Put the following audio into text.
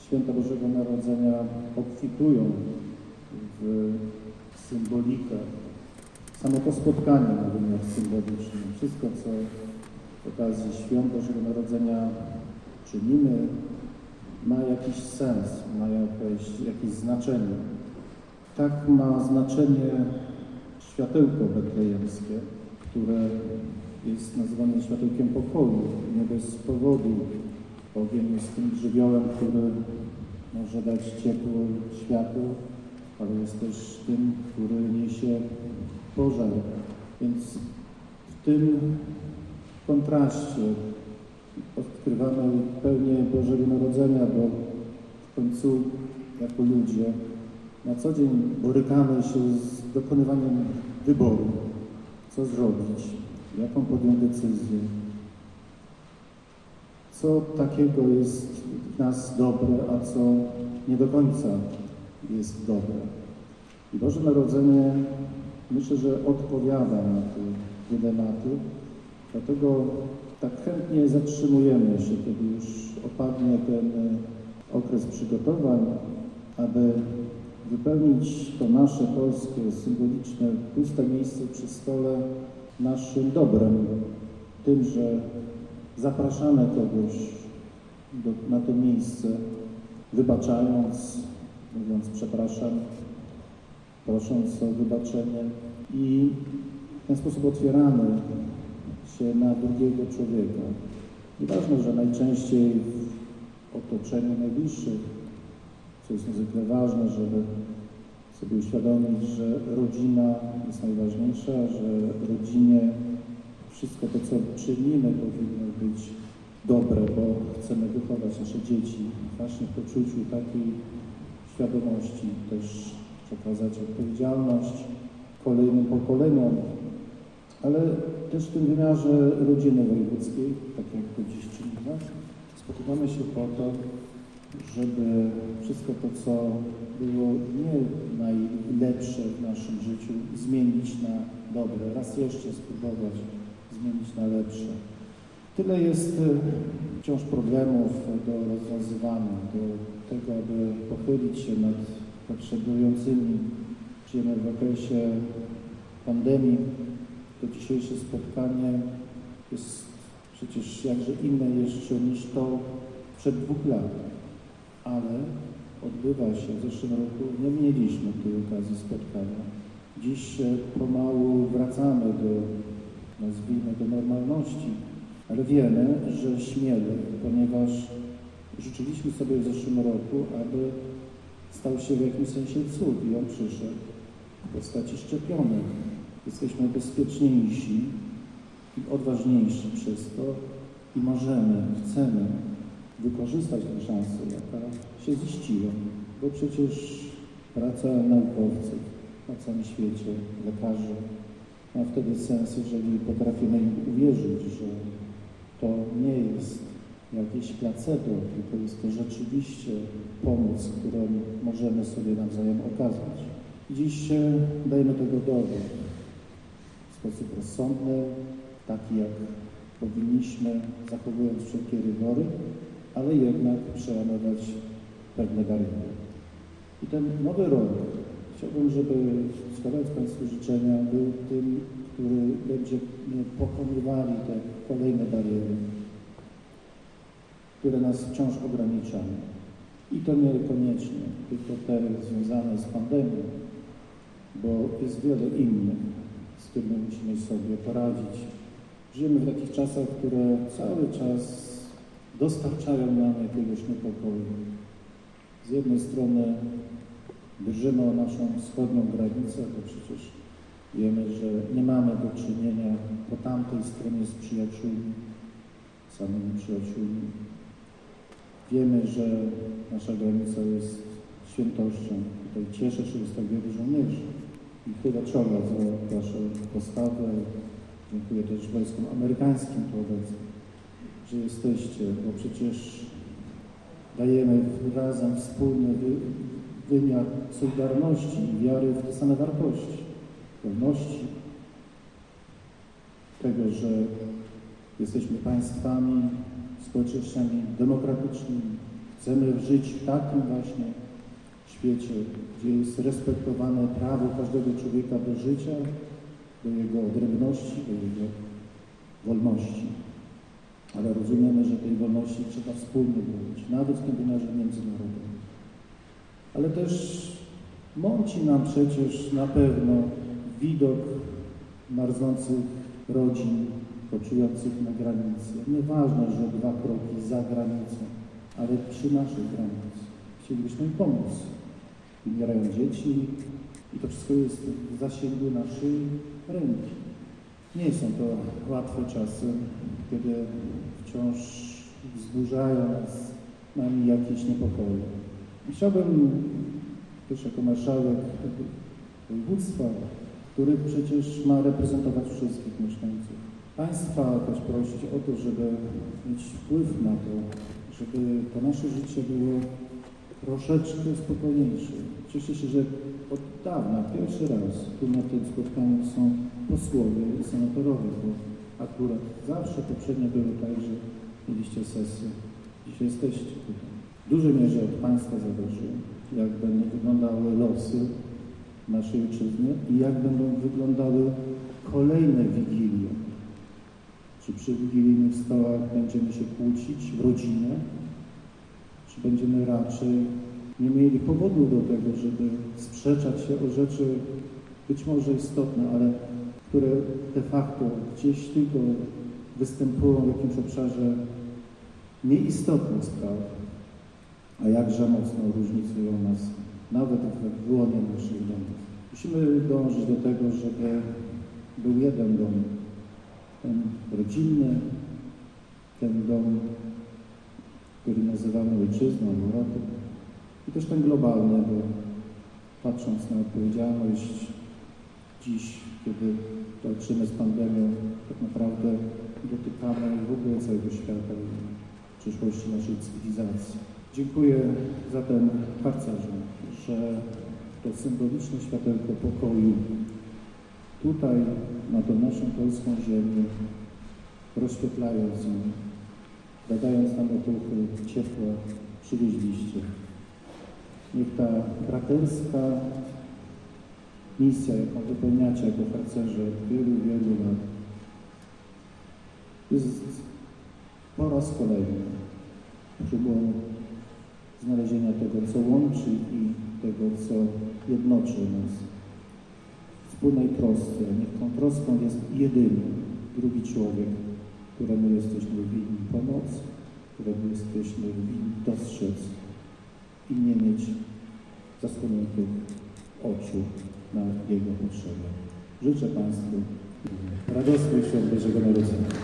Święta Bożego Narodzenia obfitują w symbolikę. Samo to spotkanie ma wymiar symboliczny. Wszystko, co z okazji Świąt Bożego Narodzenia czynimy, ma jakiś sens, ma jakieś znaczenie. Tak ma znaczenie światełko betlejemskie, które jest nazywane światełkiem pokoju. Nie bez powodu ogień jest tym żywiołem, który może dać ciepło, światło, ale jest też tym, który niesie pożar. Więc w tym kontraście odkrywamy pełnię Bożego Narodzenia, bo w końcu jako ludzie na co dzień borykamy się z dokonywaniem wyboru, co zrobić, jaką podjąć decyzję, co takiego jest w nas dobre, a co nie do końca jest dobre. I Boże Narodzenie myślę, że odpowiada na te dylematy, dlatego tak chętnie zatrzymujemy się, kiedy już opadnie ten okres przygotowań, aby wypełnić to nasze polskie, symboliczne, puste miejsce przy stole naszym dobrem, tym, że zapraszamy kogoś na to miejsce, wybaczając, mówiąc przepraszam, prosząc o wybaczenie i w ten sposób otwieramy się na drugiego człowieka. Nieważne, że najczęściej w otoczeniu najbliższych, co jest niezwykle ważne, żeby sobie uświadomić, że rodzina jest najważniejsza, że rodzinie wszystko to, co czynimy, powinno być dobre, bo chcemy wychować nasze dzieci właśnie w poczuciu takiej świadomości, też przekazać odpowiedzialność kolejnym pokoleniom, ale też w tym wymiarze rodziny wojewódzkiej, tak jak to dziś czynimy, spotykamy się po to, żeby wszystko to, co było nie najlepsze w naszym życiu, zmienić na dobre. Raz jeszcze spróbować zmienić na lepsze. Tyle jest wciąż problemów do rozwiązywania, do tego, aby pochylić się nad potrzebującymi. Żyjemy w okresie pandemii. To dzisiejsze spotkanie jest przecież jakże inne jeszcze niż to przed 2 laty. Ale odbywa się, w zeszłym roku nie mieliśmy tej okazji spotkania. Dziś pomału wracamy nazwijmy, do normalności, ale wiemy, że śmiele, ponieważ życzyliśmy sobie w zeszłym roku, aby stał się w jakimś sensie cud i on przyszedł w postaci szczepionek. Jesteśmy bezpieczniejsi i odważniejsi przez to i możemy, chcemy wykorzystać tę szansę, jaka się ziściła, bo przecież praca naukowców na całym świecie, lekarzy, ma wtedy sens, jeżeli potrafimy im uwierzyć, że to nie jest jakieś placebo, tylko jest to rzeczywiście pomoc, którą możemy sobie nawzajem okazać. Dziś dajemy tego dowód w sposób rozsądny, taki jak powinniśmy, zachowując wszelkie rygory, ale jednak przełamywać pewne bariery. I ten nowy rok chciałbym, żeby składając Państwu życzenia, był tym, który będzie pokonywali te kolejne bariery, które nas wciąż ograniczają. I to niekoniecznie tylko te związane z pandemią, bo jest wiele innych, z którymi musimy sobie poradzić. Żyjemy w takich czasach, które cały czas dostarczają nam jakiegoś niepokoju. Z jednej strony drżymy o naszą wschodnią granicę, bo przecież wiemy, że nie mamy do czynienia po tamtej stronie z przyjaciółmi, samymi przyjaciółmi. Wiemy, że nasza granica jest świętością. Tutaj cieszę się, że jest tak wielu żołnierzy i chylę czoła za Waszą postawę. Dziękuję też wojskom amerykańskim tu obecnym, że jesteście, bo przecież dajemy razem wspólny wymiar solidarności i wiary w te same wartości, wolności, tego, że jesteśmy państwami, społecznościami demokratycznymi, Chcemy żyć w takim właśnie świecie, gdzie jest respektowane prawo każdego człowieka do życia, do jego odrębności, do jego wolności. Ale rozumiemy, że tej wolności trzeba wspólnie bronić, nawet w tym wymiarze międzynarodowym. Ale też mąci nam przecież na pewno widok marznących rodzin, koczujących na granicy. Nieważne, że 2 kroki za granicą, ale przy naszych granicach. Chcielibyśmy im pomóc. Umierają dzieci i to wszystko jest w zasięgu naszej ręki. Nie są to łatwe czasy, kiedy wciąż wzburzają nas nami jakieś niepokoje. Chciałbym też jako marszałek województwa, który przecież ma reprezentować wszystkich mieszkańców, Państwa też prosić o to, żeby mieć wpływ na to, żeby to nasze życie było troszeczkę spokojniejsze. Cieszę się, że od dawna, pierwszy raz tu na tym spotkaniu są posłowie i senatorowie, bo akurat zawsze poprzednio było tak, że mieliście sesję. Dzisiaj jesteście tutaj. W dużej mierze od Państwa zależy, jak będą wyglądały losy naszej ojczyzny i jak będą wyglądały kolejne wigilie. Czy przy wigilijnych stołach będziemy się kłócić w rodzinie, czy będziemy raczej nie mieli powodu do tego, żeby sprzeczać się o rzeczy być może istotne, ale które de facto gdzieś tylko występują w jakimś obszarze nieistotnych spraw, a jakże mocno różnicują nas nawet w łonie naszych domów. Musimy dążyć do tego, żeby był jeden dom, ten rodzinny, ten dom, który nazywamy ojczyzną, Europą, i też ten globalny, bo patrząc na odpowiedzialność dziś, kiedy walczymy z pandemią, tak naprawdę dotykamy w ogóle całego świata i przyszłości naszej cywilizacji. Dziękuję zatem harcerzom, że to symboliczne światełko pokoju tutaj, na tą naszą polską ziemię, rozświetlając ją, dodając nam otuchy, ciepła, przywieźliście. Niech ta braterska misja, jaką wypełniacie jako harcerze od wielu, wielu lat, jest po raz kolejny próbą znalezienia tego, co łączy i tego, co jednoczy nas. Wspólnej trosce. Niech tą troską jest jedyny drugi człowiek, któremu jesteśmy winni pomoc, któremu jesteśmy winni dostrzec i nie mieć zasłoniętych oczu na jego potrzeby. Życzę Państwu radosnych świąt Bożego Narodzenia.